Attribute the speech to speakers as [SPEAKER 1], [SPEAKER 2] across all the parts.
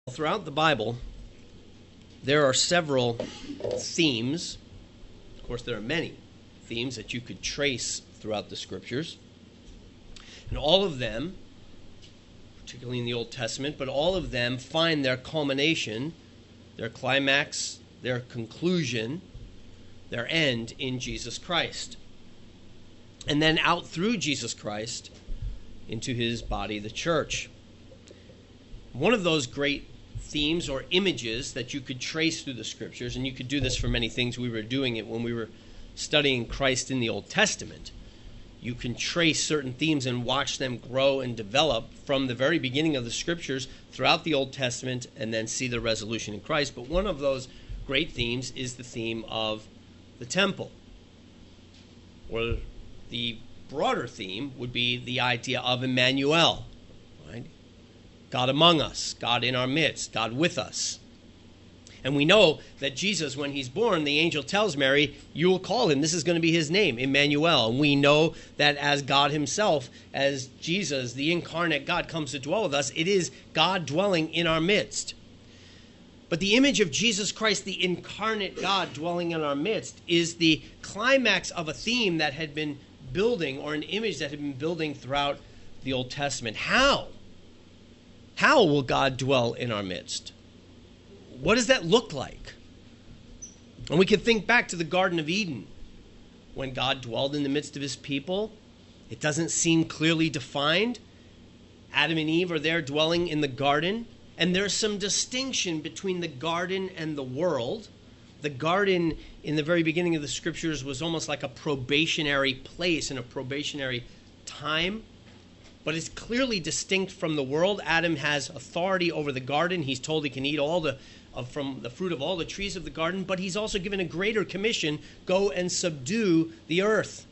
[SPEAKER 1] Throughout the Bible, there are several themes. Of course, there are many themes that you could trace throughout the Scriptures. And all of them, particularly in the Old Testament, but all of them find their culmination, their climax, their conclusion, their end in Jesus Christ. And then out through Jesus Christ into his body, the church. One of those great themes or images that you could trace through the Scriptures, and you could do this for many things. We were doing it when we were studying Christ in the Old Testament. You can trace certain themes and watch them grow and develop from the very beginning of the Scriptures throughout the Old Testament and then see the resolution in Christ. But one of those great themes is the theme of the temple. Or the broader theme would be the idea of Emmanuel, right? God among us, God in our midst, God with us. And we know that Jesus, when he's born, the angel tells Mary, you will call him, this is going to be his name, Emmanuel. And we know that as God himself, as Jesus, the incarnate God, comes to dwell with us, it is God dwelling in our midst. But the image of Jesus Christ, the incarnate God dwelling in our midst, is the climax of a theme that had been building, or an image that had been building throughout the Old Testament. How? How will God dwell in our midst? What does that look like? And we can think back to the Garden of Eden, when God dwelled in the midst of his people. It doesn't seem clearly defined. Adam and Eve are there dwelling in the garden, and there's some distinction between the garden and the world. The garden in the very beginning of the Scriptures was almost like a probationary place and a probationary time. But it's clearly distinct from the world. Adam has authority over the garden. He's told he can eat from the fruit of all the trees of the garden. But he's also given a greater commission: go and subdue the earth.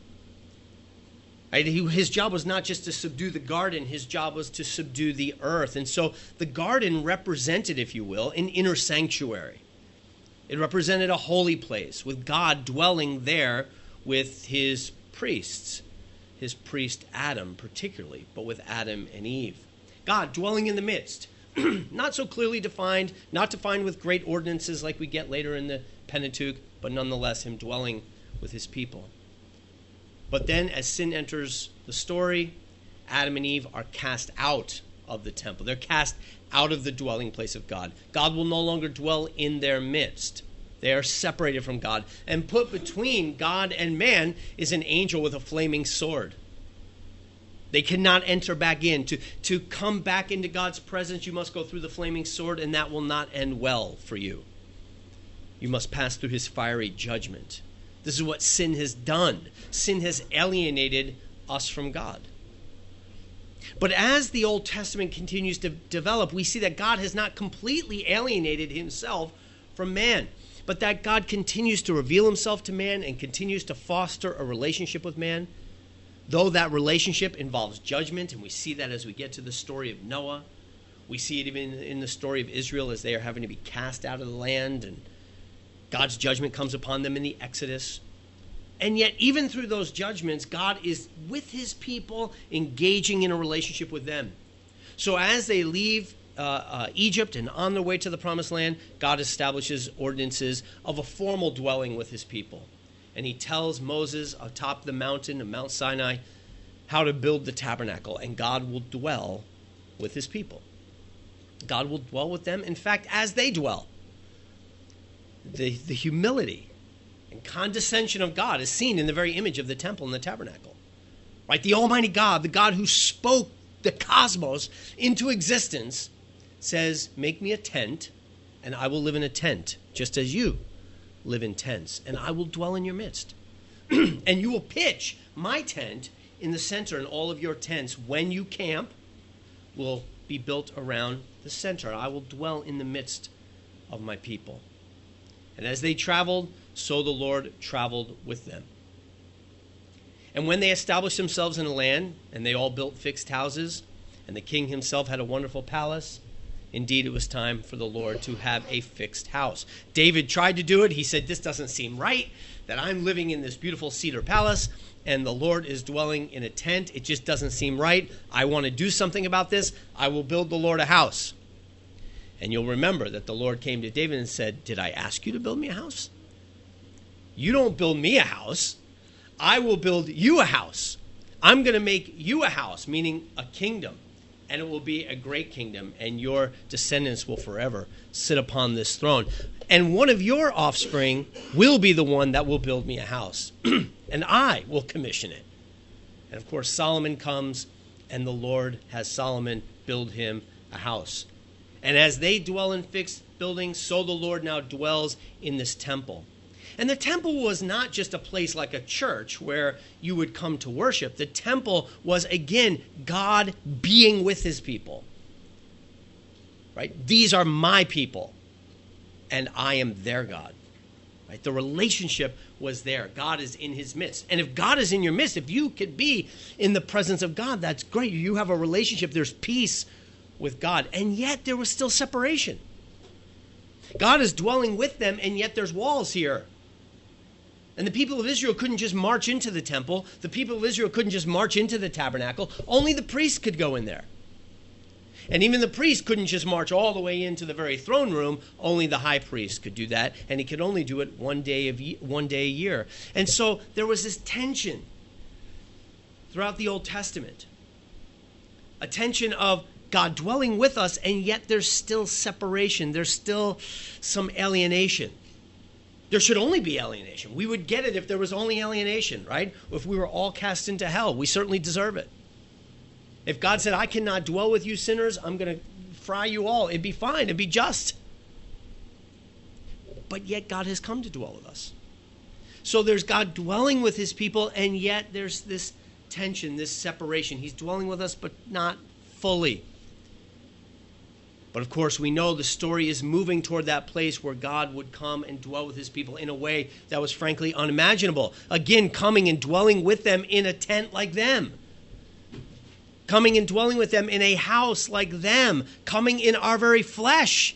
[SPEAKER 1] Right? His job was not just to subdue the garden. His job was to subdue the earth. And so the garden represented, if you will, an inner sanctuary. It represented a holy place with God dwelling there with his priests. His priest Adam particularly, but with Adam and Eve. God dwelling in the midst. Not so clearly defined, not defined with great ordinances like we get later in the Pentateuch, but nonetheless him dwelling with his people. But then as sin enters the story, Adam and Eve are cast out of the temple. They're cast out of the dwelling place of God. God will no longer dwell in their midst. They are separated from God. And put between God and man is an angel with a flaming sword. They cannot enter back in. To come back into God's presence, you must go through the flaming sword, and that will not end well for you. You must pass through his fiery judgment. This is what sin has done. Sin has alienated us from God. But as the Old Testament continues to develop, we see that God has not completely alienated himself from man, but that God continues to reveal himself to man and continues to foster a relationship with man, though that relationship involves judgment, and we see that as we get to the story of Noah. We see it even in the story of Israel as they are having to be cast out of the land, and God's judgment comes upon them in the Exodus. And yet, even through those judgments, God is with his people, engaging in a relationship with them. So as they leave Egypt and on their way to the Promised Land, God establishes ordinances of a formal dwelling with his people. And he tells Moses atop the mountain of Mount Sinai how to build the tabernacle, and God will dwell with his people. God will dwell with them, in fact, as they dwell. The humility and condescension of God is seen in the very image of the temple and the tabernacle. Right? The Almighty God, the God who spoke the cosmos into existence, says, make me a tent, and I will live in a tent, just as you live in tents, and I will dwell in your midst. And you will pitch my tent in the center, and all of your tents, when you camp, will be built around the center. I will dwell in the midst of my people. And as they traveled, so the Lord traveled with them. And when they established themselves in a land, and they all built fixed houses, and the king himself had a wonderful palace, indeed, it was time for the Lord to have a fixed house. David tried to do it. He said, this doesn't seem right, that I'm living in this beautiful cedar palace, and the Lord is dwelling in a tent. It just doesn't seem right. I want to do something about this. I will build the Lord a house. And you'll remember that the Lord came to David and said, did I ask you to build me a house? You don't build me a house. I will build you a house. I'm going to make you a house, meaning a kingdom. And it will be a great kingdom, and your descendants will forever sit upon this throne. And one of your offspring will be the one that will build me a house, and I will commission it. And of course, Solomon comes, and the Lord has Solomon build him a house. And as they dwell in fixed buildings, so the Lord now dwells in this temple. And the temple was not just a place like a church where you would come to worship. The temple was, again, God being with his people. Right? These are my people, and I am their God. Right? The relationship was there. God is in his midst. And if God is in your midst, if you could be in the presence of God, that's great. You have a relationship. There's peace with God. And yet there was still separation. God is dwelling with them, and yet there's walls here. And the people of Israel couldn't just march into the temple. The people of Israel couldn't just march into the tabernacle. Only the priests could go in there. And even the priest couldn't just march all the way into the very throne room. Only the high priest could do that. And he could only do it one day a year. And so there was this tension throughout the Old Testament. A tension of God dwelling with us, and yet there's still separation. There's still some alienation. There should only be alienation. We would get it if there was only alienation, right? If we were all cast into hell, we certainly deserve it. If God said, I cannot dwell with you sinners, I'm going to fry you all, it'd be fine. It'd be just. But yet God has come to dwell with us. So there's God dwelling with his people, and yet there's this tension, this separation. He's dwelling with us, but not fully. But of course, we know the story is moving toward that place where God would come and dwell with his people in a way that was frankly unimaginable. Again, coming and dwelling with them in a tent like them. Coming and dwelling with them in a house like them. Coming in our very flesh.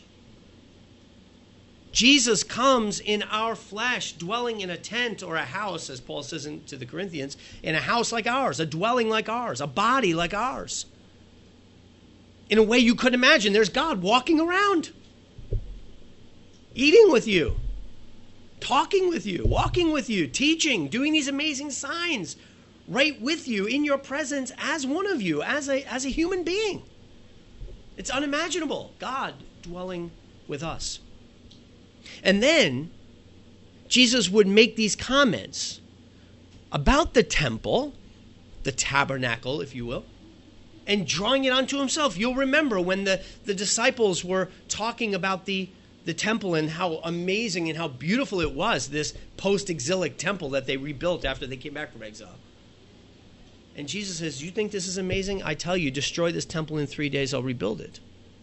[SPEAKER 1] Jesus comes in our flesh, dwelling in a tent or a house, as Paul says to the Corinthians, in a house like ours, a dwelling like ours, a body like ours. In a way you couldn't imagine. There's God walking around, eating with you, talking with you, walking with you, teaching, doing these amazing signs right with you in your presence as one of you, as a human being. It's unimaginable. God dwelling with us. And then Jesus would make these comments about the temple, the tabernacle, if you will, and drawing it onto himself. You'll remember when the disciples were talking about the temple and how amazing and how beautiful it was, this post-exilic temple that they rebuilt after they came back from exile. And Jesus says, you think this is amazing? I tell you, destroy this temple in 3 days, I'll rebuild it.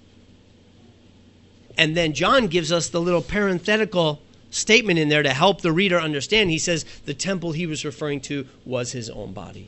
[SPEAKER 1] And then John gives us the little parenthetical statement in there to help the reader understand. He says the temple he was referring to was his own body.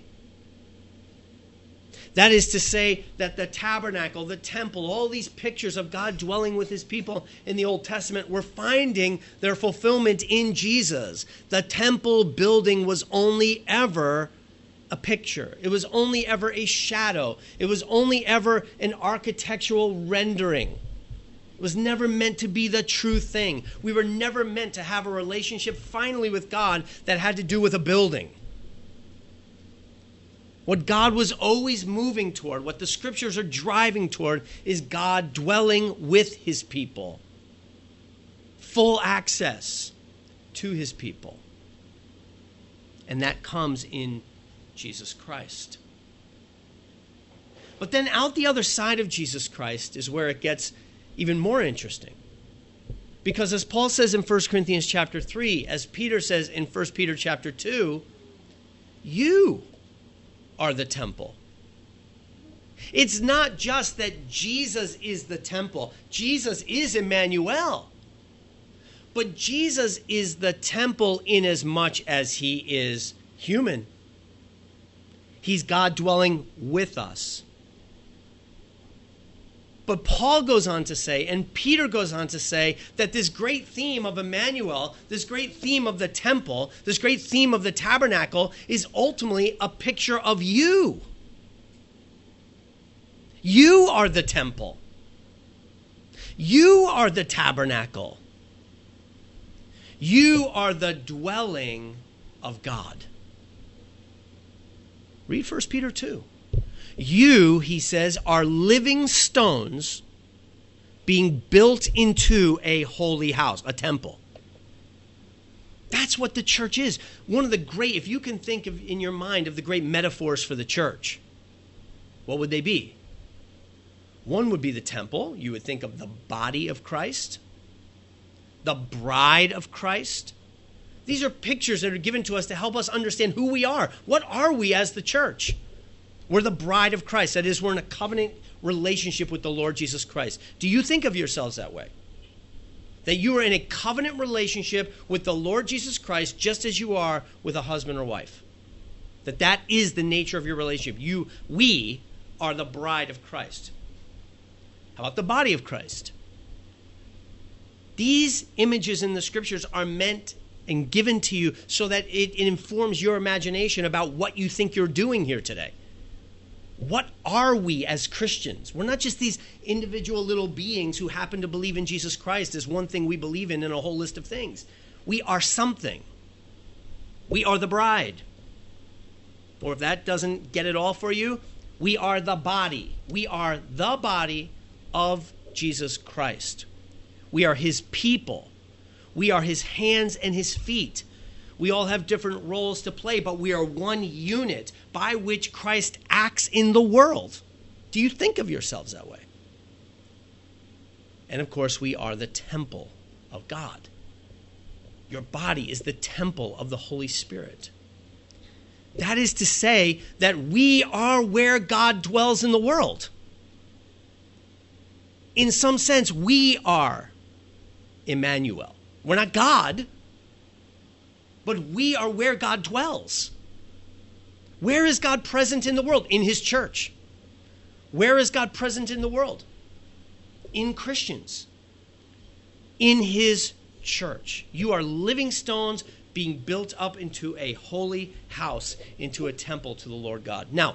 [SPEAKER 1] That is to say that the tabernacle, the temple, all these pictures of God dwelling with his people in the Old Testament were finding their fulfillment in Jesus. The temple building was only ever a picture. It was only ever a shadow. It was only ever an architectural rendering. It was never meant to be the true thing. We were never meant to have a relationship finally with God that had to do with a building. What God was always moving toward, what the scriptures are driving toward, is God dwelling with his people. Full access to his people. And that comes in Jesus Christ. But then out the other side of Jesus Christ is where it gets even more interesting. Because as Paul says in 1 Corinthians chapter 3, as Peter says in 1 Peter chapter 2, you are the temple. It's not just that Jesus is the temple. Jesus is Emmanuel. But Jesus is the temple in as much as he is human. He's God dwelling with us. But Paul goes on to say, and Peter goes on to say, that this great theme of Emmanuel, this great theme of the temple, this great theme of the tabernacle is ultimately a picture of you. You are the temple. You are the tabernacle. You are the dwelling of God. Read 1 Peter 2. You, he says, are living stones being built into a holy house, a temple. That's what the church is. One of the great, if you can think of in your mind of the great metaphors for the church, what would they be? One would be the temple. You would think of the body of Christ, the bride of Christ. These are pictures that are given to us to help us understand who we are. What are we as the church? We're the bride of Christ. That is, we're in a covenant relationship with the Lord Jesus Christ. Do you think of yourselves that way? That you are in a covenant relationship with the Lord Jesus Christ just as you are with a husband or wife? That is the nature of your relationship. We are the bride of Christ. How about the body of Christ? These images in the scriptures are meant and given to you so that it informs your imagination about what you think you're doing here today. What are we as Christians? We're not just these individual little beings who happen to believe in Jesus Christ as one thing we believe in a whole list of things. We are something. We are the bride. Or if that doesn't get it all for you, we are the body. We are the body of Jesus Christ. We are his people. We are his hands and his feet. We all have different roles to play, but we are one unit by which Christ acts in the world. Do you think of yourselves that way? And of course, we are the temple of God. Your body is the temple of the Holy Spirit. That is to say that we are where God dwells in the world. In some sense, we are Emmanuel. We're not God, but we are where God dwells. Where is God present in the world? In his church. Where is God present in the world? In Christians. In his church. You are living stones being built up into a holy house, into a temple to the Lord God. Now,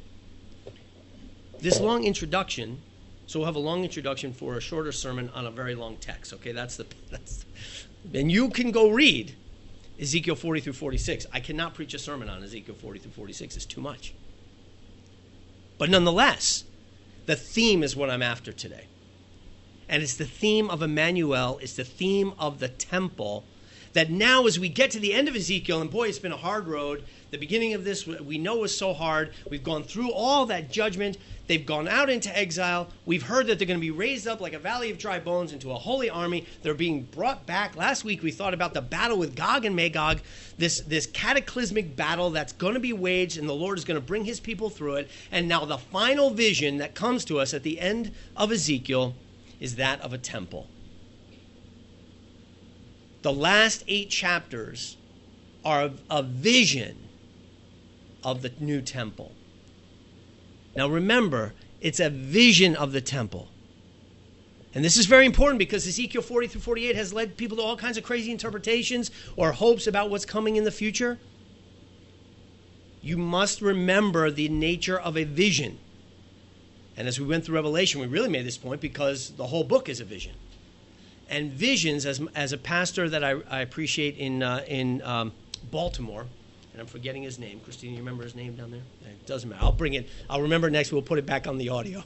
[SPEAKER 1] this long introduction, so we'll have a long introduction for a shorter sermon on a very long text. Okay, and you can go read Ezekiel 40 through 46. I cannot preach a sermon on Ezekiel 40 through 46. It's too much. But nonetheless, the theme is what I'm after today. And it's the theme of Emmanuel. It's the theme of the temple. That now as we get to the end of Ezekiel, and boy, it's been a hard road. The beginning of this we know was so hard. We've gone through all that judgment. They've gone out into exile. We've heard that they're going to be raised up like a valley of dry bones into a holy army. They're being brought back. Last week we thought about the battle with Gog and Magog, this cataclysmic battle that's going to be waged, and the Lord is going to bring his people through it. And now the final vision that comes to us at the end of Ezekiel is that of a temple. The last 8 chapters are a vision of the new temple. Now remember, it's a vision of the temple. And this is very important because Ezekiel 40 through 48 has led people to all kinds of crazy interpretations or hopes about what's coming in the future. You must remember the nature of a vision. And as we went through Revelation, we really made this point because the whole book is a vision. And visions, as a pastor that I appreciate in Baltimore, and I'm forgetting his name. Christine, you remember his name down there? It doesn't matter. I'll bring it. I'll remember next. We'll put it back on the audio.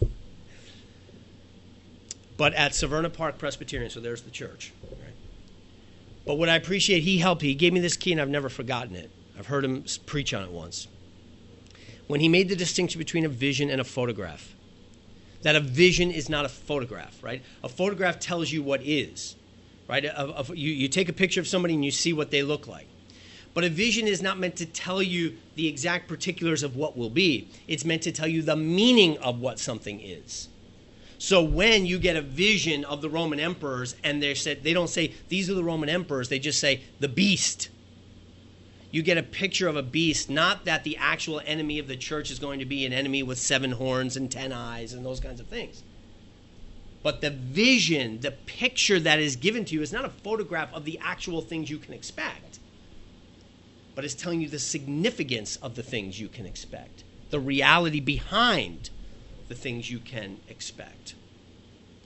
[SPEAKER 1] But at Severna Park Presbyterian, so there's the church. Right? But what I appreciate, he gave me this key, and I've never forgotten it. I've heard him preach on it once. When he made the distinction between a vision and a photograph. That a vision is not a photograph, right? A photograph tells you what is, right? You take a picture of somebody and you see what they look like. But a vision is not meant to tell you the exact particulars of what will be. It's meant to tell you the meaning of what something is. So when you get a vision of the Roman emperors and they don't say, these are the Roman emperors, they just say, the beast. You get a picture of a beast, not that the actual enemy of the church is going to be an enemy with 7 horns and 10 eyes and those kinds of things. But the vision, the picture that is given to you is not a photograph of the actual things you can expect, but it's telling you the significance of the things you can expect, the reality behind the things you can expect.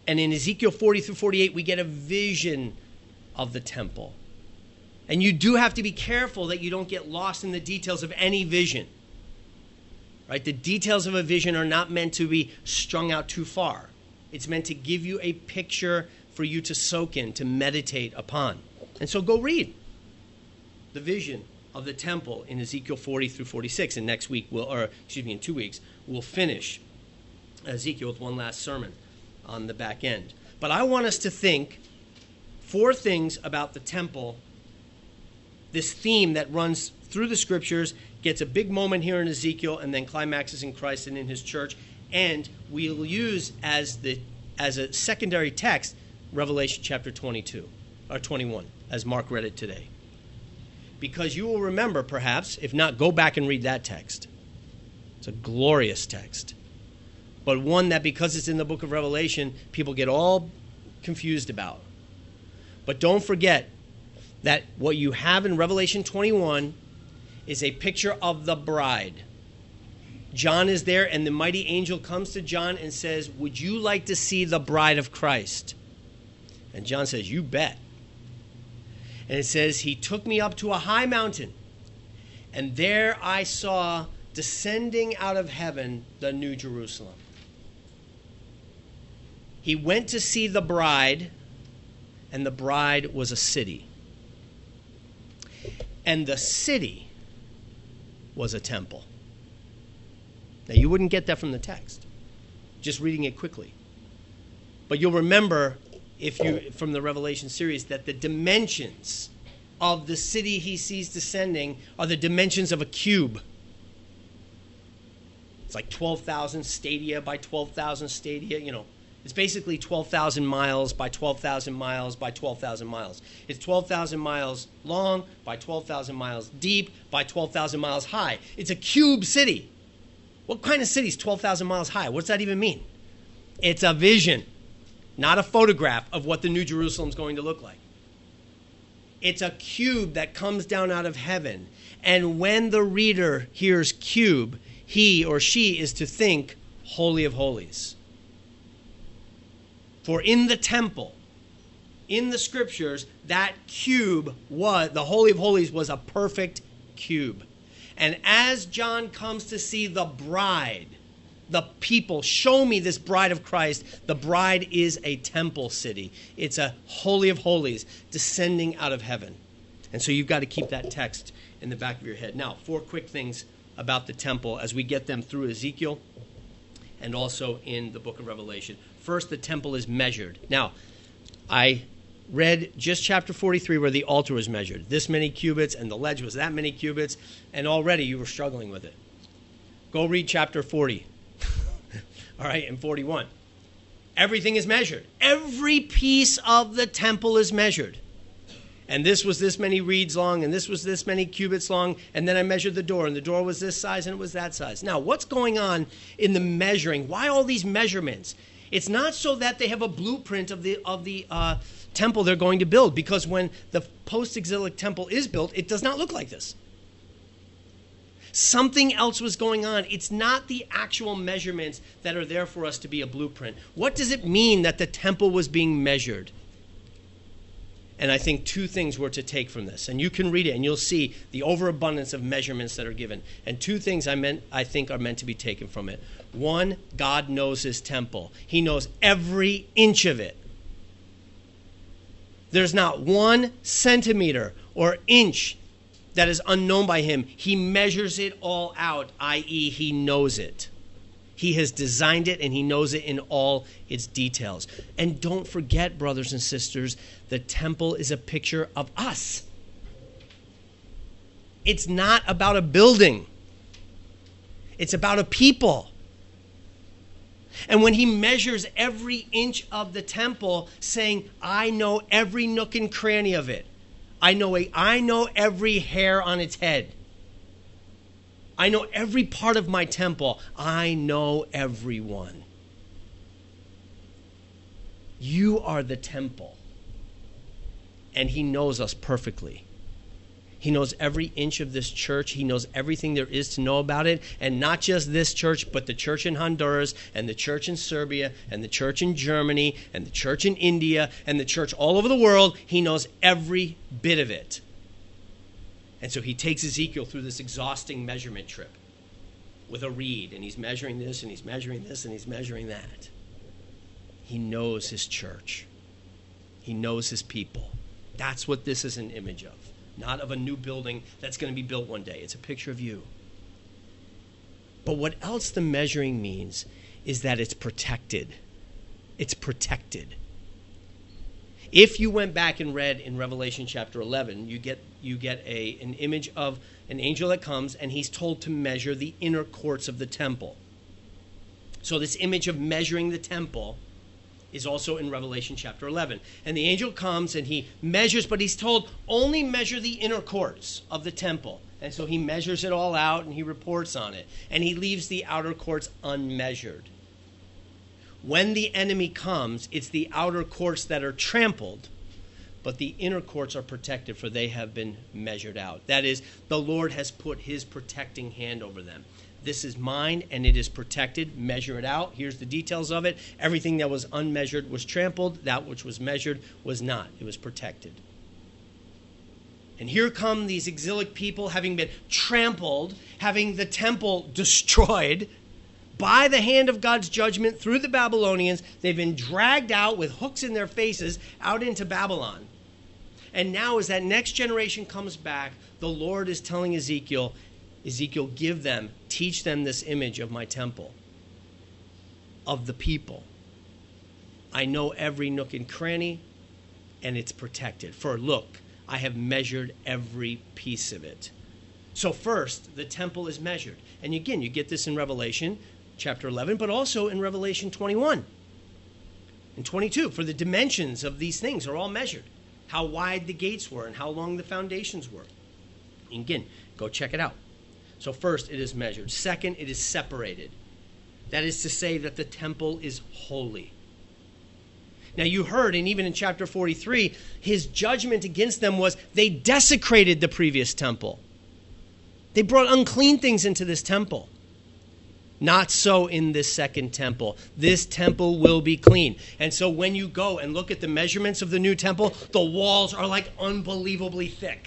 [SPEAKER 1] And in Ezekiel 40 through 48, we get a vision of the temple. And you do have to be careful that you don't get lost in the details of any vision. Right? The details of a vision are not meant to be strung out too far. It's meant to give you a picture for you to soak in, to meditate upon. And so go read the vision of the temple in Ezekiel 40 through 46. And next week, in 2 weeks, we'll finish Ezekiel with one last sermon on the back end. But I want us to think 4 things about the temple, this theme that runs through the scriptures, gets a big moment here in Ezekiel, and then climaxes in Christ and in his church. And we'll use as a secondary text Revelation chapter 22 or 21, as Mark read it today. Because you will remember, perhaps, if not, go back and read that text. It's a glorious text. But one that, because it's in the book of Revelation, people get all confused about. But don't forget that what you have in Revelation 21 is a picture of the bride. John is there, and the mighty angel comes to John and says, "Would you like to see the bride of Christ?" And John says, "You bet." And it says, "He took me up to a high mountain, and there I saw descending out of heaven the New Jerusalem." He went to see the bride, and the bride was a city. And the city was a temple. Now, you wouldn't get that from the text, just reading it quickly. But you'll remember, from the Revelation series, that the dimensions of the city he sees descending are the dimensions of a cube. It's like 12,000 stadia by 12,000 stadia. It's basically 12,000 miles by 12,000 miles by 12,000 miles. It's 12,000 miles long by 12,000 miles deep by 12,000 miles high. It's a cube city. What kind of city is 12,000 miles high? What's that even mean? It's a vision, not a photograph of what the New Jerusalem is going to look like. It's a cube that comes down out of heaven. And when the reader hears cube, he or she is to think Holy of Holies. For in the temple, in the scriptures, that cube the Holy of Holies was a perfect cube. And as John comes to see the bride, the people, show me this bride of Christ, the bride is a temple city. It's a Holy of Holies descending out of heaven. And so you've got to keep that text in the back of your head. Now, 4 quick things about the temple as we get them through Ezekiel and also in the book of Revelation. First, the temple is measured. Now, I read just chapter 43 where the altar was measured. This many cubits, and the ledge was that many cubits, and already you were struggling with it. Go read chapter 40. All right, and 41. Everything is measured. Every piece of the temple is measured. And this was this many reeds long, and this was this many cubits long, and then I measured the door, and the door was this size, and it was that size. Now, what's going on in the measuring? Why all these measurements? It's not so that they have a blueprint of the temple they're going to build, because when the post-exilic temple is built, it does not look like this. Something else was going on. It's not the actual measurements that are there for us to be a blueprint. What does it mean that the temple was being measured? And I think 2 things were to take from this. And you can read it and you'll see the overabundance of measurements that are given. And 2 things I think are meant to be taken from it. 1, God knows his temple. He knows every inch of it. There's not 1 centimeter or inch that is unknown by him. He measures it all out, i.e. he knows it. He has designed it and he knows it in all its details. And don't forget, brothers and sisters, the temple is a picture of us. It's not about a building. It's about a people. And when he measures every inch of the temple, saying, I know every nook and cranny of it. I know every hair on its head. I know every part of my temple. I know everyone. You are the temple. And he knows us perfectly. He knows every inch of this church. He knows everything there is to know about it. And not just this church, but the church in Honduras, and the church in Serbia, and the church in Germany, and the church in India, and the church all over the world. He knows every bit of it. And so he takes Ezekiel through this exhausting measurement trip with a reed. And he's measuring this, and he's measuring this, and he's measuring that. He knows his church. He knows his people. That's what this is an image of. Not of a new building that's going to be built one day. It's a picture of you. But what else the measuring means is that it's protected. It's protected. If you went back and read in Revelation chapter 11, you get an image of an angel that comes, and he's told to measure the inner courts of the temple. So this image of measuring the temple is also in Revelation chapter 11. And the angel comes and he measures, but he's told only measure the inner courts of the temple. And so he measures it all out and he reports on it. And he leaves the outer courts unmeasured. When the enemy comes, it's the outer courts that are trampled, but the inner courts are protected, for they have been measured out. That is, the Lord has put his protecting hand over them. This is mine, and it is protected. Measure it out. Here's the details of it. Everything that was unmeasured was trampled. That which was measured was not. It was protected. And here come these exilic people, having been trampled, having the temple destroyed by the hand of God's judgment through the Babylonians. They've been dragged out with hooks in their faces out into Babylon. And now as that next generation comes back, the Lord is telling Ezekiel, teach them this image of my temple, of the people. I know every nook and cranny, and it's protected. For look, I have measured every piece of it. So first, the temple is measured. And again, you get this in Revelation chapter 11, but also in Revelation 21 and 22. For the dimensions of these things are all measured. How wide the gates were and how long the foundations were. And again, go check it out. So first, it is measured. Second, it is separated. That is to say that the temple is holy. Now you heard, and even in chapter 43, his judgment against them was they desecrated the previous temple. They brought unclean things into this temple. Not so in this second temple. This temple will be clean. And so when you go and look at the measurements of the new temple, the walls are like unbelievably thick.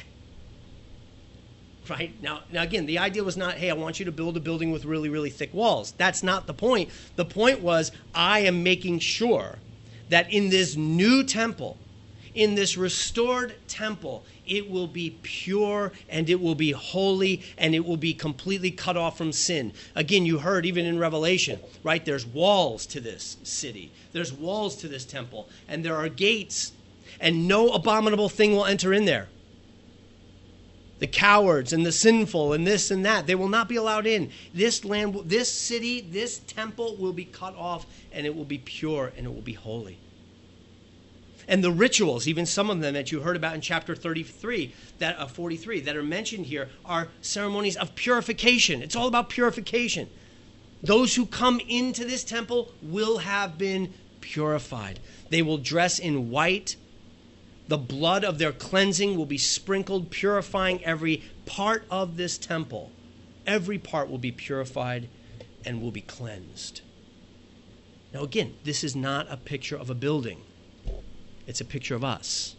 [SPEAKER 1] Right? Now again, the idea was not, hey, I want you to build a building with really, really thick walls. That's not the point. The point was, I am making sure that in this new temple, in this restored temple, it will be pure and it will be holy and it will be completely cut off from sin. Again, you heard even in Revelation, right? There's walls to this city. There's walls to this temple. And there are gates. And no abominable thing will enter in there. The cowards and the sinful and this and that, they will not be allowed in. This land, this city, this temple will be cut off, and it will be pure and it will be holy. And the rituals, even some of them that you heard about in chapter 43, 43, that are mentioned here, are ceremonies of purification. It's all about purification. Those who come into this temple will have been purified. They will dress in white. The blood of their cleansing will be sprinkled, purifying every part of this temple. Every part will be purified and will be cleansed. Now again, this is not a picture of a building. It's a picture of us.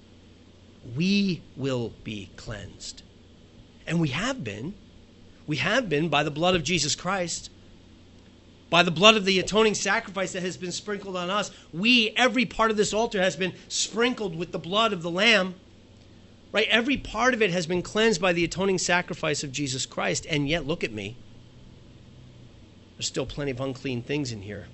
[SPEAKER 1] We will be cleansed. And we have been. We have been by the blood of Jesus Christ. By the blood of the atoning sacrifice that has been sprinkled on us. Every part of this altar has been sprinkled with the blood of the Lamb. Right? Every part of it has been cleansed by the atoning sacrifice of Jesus Christ. And yet, look at me. There's still plenty of unclean things in here.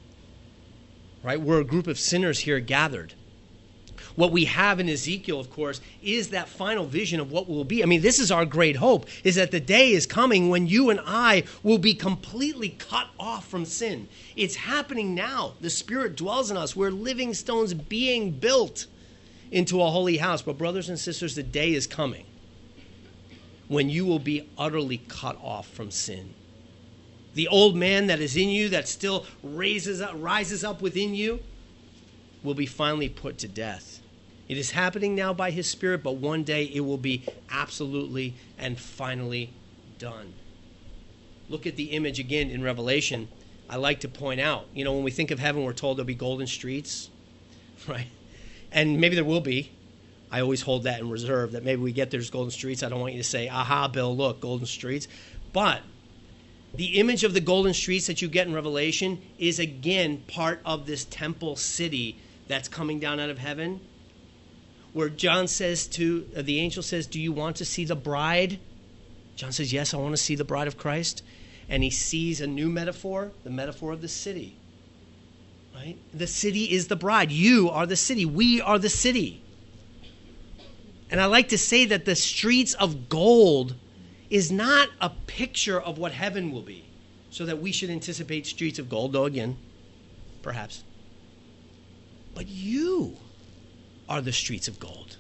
[SPEAKER 1] Right? We're a group of sinners here gathered. What we have in Ezekiel, of course, is that final vision of what will be. I mean, this is our great hope, is that the day is coming when you and I will be completely cut off from sin. It's happening now. The Spirit dwells in us. We're living stones being built into a holy house. But brothers and sisters, the day is coming when you will be utterly cut off from sin. The old man that is in you, that still rises up within you, will be finally put to death. It is happening now by his Spirit, but one day it will be absolutely and finally done. Look at the image again in Revelation. I like to point out, when we think of heaven, we're told there'll be golden streets, right? And maybe there will be. I always hold that in reserve, that maybe we get there's golden streets. I don't want you to say, aha, Bill, look, golden streets. But the image of the golden streets that you get in Revelation is, again, part of this temple city that's coming down out of heaven, where John says to, the angel says, do you want to see the bride? John says, yes, I want to see the bride of Christ. And he sees a new metaphor, the metaphor of the city. Right? The city is the bride. You are the city. We are the city. And I like to say that the streets of gold is not a picture of what heaven will be, so that we should anticipate streets of gold, though again, perhaps. But you are the streets of gold.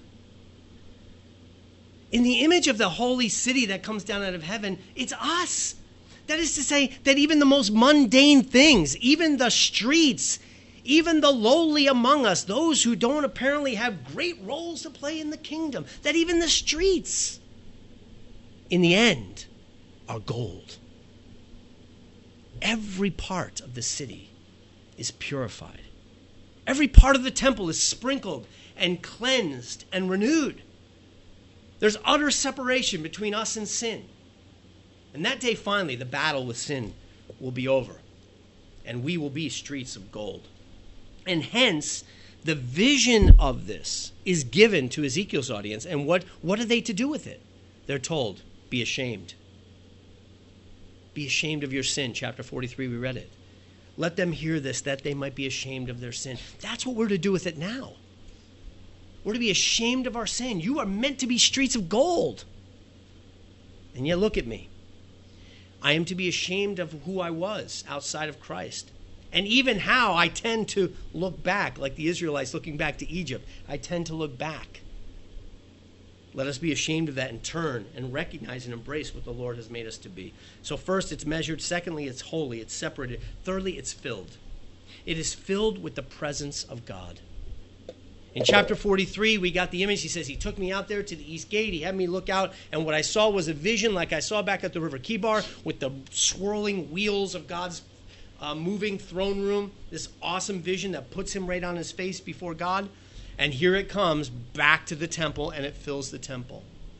[SPEAKER 1] In the image of the holy city that comes down out of heaven, it's us. That is to say that even the most mundane things, even the streets, even the lowly among us, those who don't apparently have great roles to play in the kingdom, that even the streets, in the end, are gold. Every part of the city is purified. Every part of the temple is sprinkled and cleansed and renewed. There's utter separation between us and sin. And that day, finally, the battle with sin will be over. And we will be streets of gold. And hence, the vision of this is given to Ezekiel's audience. And what are they to do with it? They're told, be ashamed. Be ashamed of your sin. Chapter 43, we read it. Let them hear this, that they might be ashamed of their sin. That's what we're to do with it now. We're to be ashamed of our sin. You are meant to be streets of gold. And yet look at me. I am to be ashamed of who I was outside of Christ. And even how I tend to look back, like the Israelites looking back to Egypt. I tend to look back. Let us be ashamed of that and turn and recognize and embrace what the Lord has made us to be. So first, it's measured. Secondly, it's holy. It's separated. Thirdly, it's filled. It is filled with the presence of God. In chapter 43, we got the image. He says, he took me out there to the east gate. He had me look out, and what I saw was a vision like I saw back at the River Kibar with the swirling wheels of God's moving throne room, this awesome vision that puts him right on his face before God. And here it comes back to the temple, and it fills the temple.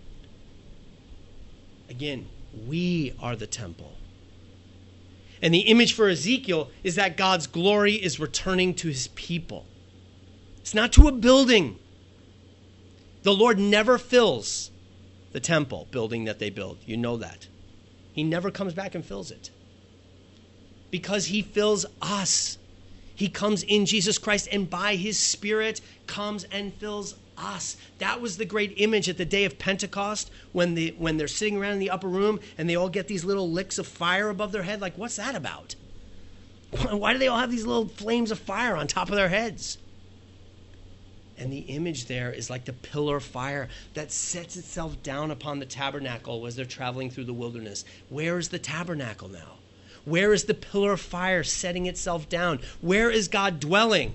[SPEAKER 1] Again, we are the temple. And the image for Ezekiel is that God's glory is returning to his people. It's not to a building. The Lord never fills the temple building that they build. You know that. He never comes back and fills it. Because he fills us. He comes in Jesus Christ and by his Spirit comes and fills us. That was the great image at the day of Pentecost when they're sitting around in the upper room and they all get these little licks of fire above their head. Like, what's that about? Why do they all have these little flames of fire on top of their heads? And the image there is like the pillar of fire that sets itself down upon the tabernacle as they're traveling through the wilderness. Where is the tabernacle now? Where is the pillar of fire setting itself down? Where is God dwelling?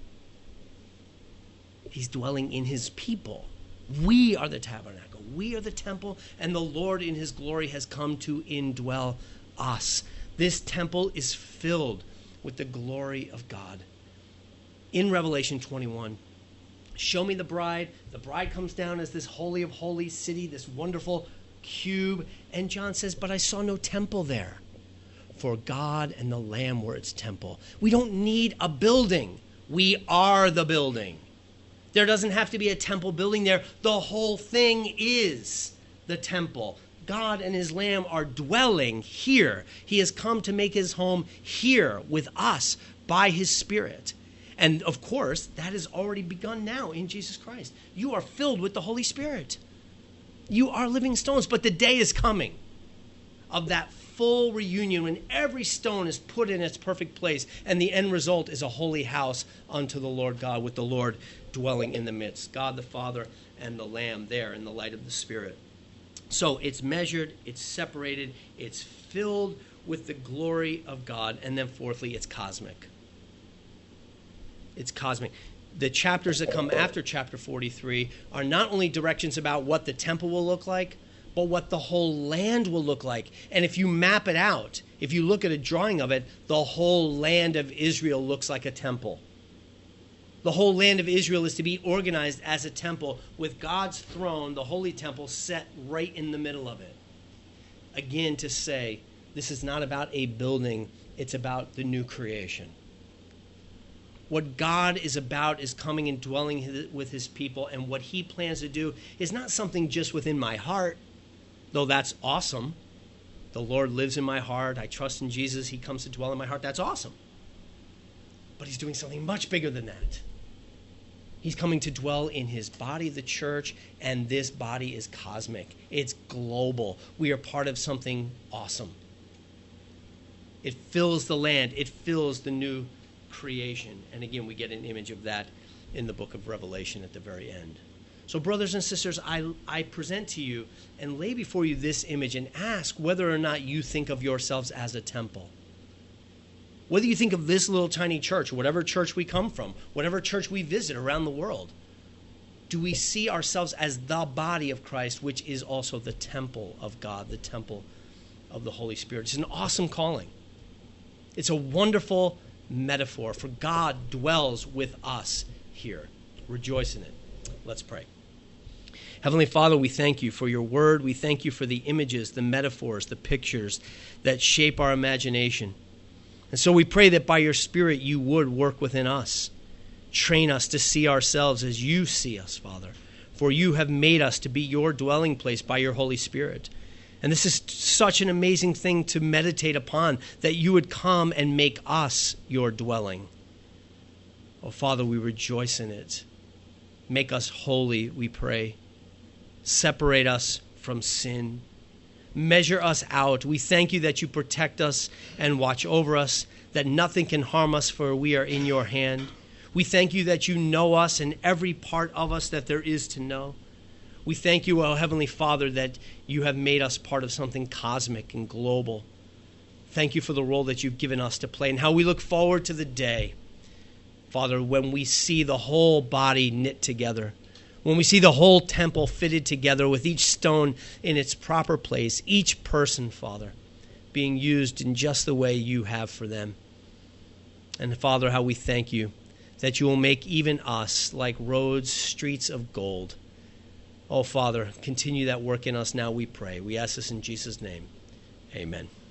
[SPEAKER 1] He's dwelling in his people. We are the tabernacle. We are the temple, and the Lord in his glory has come to indwell us. This temple is filled with the glory of God. In Revelation 21, show me the bride. The bride comes down as this holy of holies city, this wonderful cube. And John says, but I saw no temple there. For God and the Lamb were its temple. We don't need a building. We are the building. There doesn't have to be a temple building there. The whole thing is the temple. God and his Lamb are dwelling here. He has come to make his home here with us by his Spirit. And of course, that has already begun now in Jesus Christ. You are filled with the Holy Spirit. You are living stones, but the day is coming of that full reunion when every stone is put in its perfect place, and the end result is a holy house unto the Lord God, with the Lord dwelling in the midst. God the Father and the Lamb there in the light of the Spirit. So it's measured, it's separated, it's filled with the glory of God, and then fourthly, it's cosmic. It's cosmic. the chapters that come after chapter 43 are not only directions about what the temple will look like, but what the whole land will look like. And if you map it out, if you look at a drawing of it, the whole land of Israel looks like a temple. The whole land of Israel is to be organized as a temple with God's throne, the holy temple, set right in the middle of it. Again, to say, this is not about a building, it's about the new creation. What God is about is coming and dwelling with his people, and what he plans to do is not something just within my heart, though that's awesome. The Lord lives in my heart. I trust in Jesus. He comes to dwell in my heart. That's awesome. But he's doing something much bigger than that. He's coming to dwell in his body, the church, and this body is cosmic. It's global. We are part of something awesome. It fills the land. It fills the new creation. And again, we get an image of that in the book of Revelation at the very end. So brothers and sisters, I present to you and lay before you this image and ask whether or not you think of yourselves as a temple. Whether you think of this little tiny church, whatever church we come from, whatever church we visit around the world, do we see ourselves as the body of Christ, which is also the temple of God, the temple of the Holy Spirit? It's an awesome calling. It's a wonderful metaphor, for God dwells with us here. Rejoice in it. Let's pray. Heavenly Father, we thank you for your word. We thank you for the images, the metaphors, the pictures that shape our imagination. And so we pray that by your Spirit you would work within us. Train us to see ourselves as you see us, Father. For you have made us to be your dwelling place by your Holy Spirit. And this is such an amazing thing to meditate upon, that you would come and make us your dwelling. Oh, Father, we rejoice in it. Make us holy, we pray. Separate us from sin. Measure us out. We thank you that you protect us and watch over us, that nothing can harm us, for we are in your hand. We thank you that you know us and every part of us that there is to know. We thank you, O Heavenly Father, that you have made us part of something cosmic and global. Thank you for the role that you've given us to play, and how we look forward to the day, Father, when we see the whole body knit together, when we see the whole temple fitted together with each stone in its proper place, each person, Father, being used in just the way you have for them. And Father, how we thank you that you will make even us like roads, streets of gold. Oh, Father, continue that work in us now, we pray. We ask this in Jesus' name. Amen.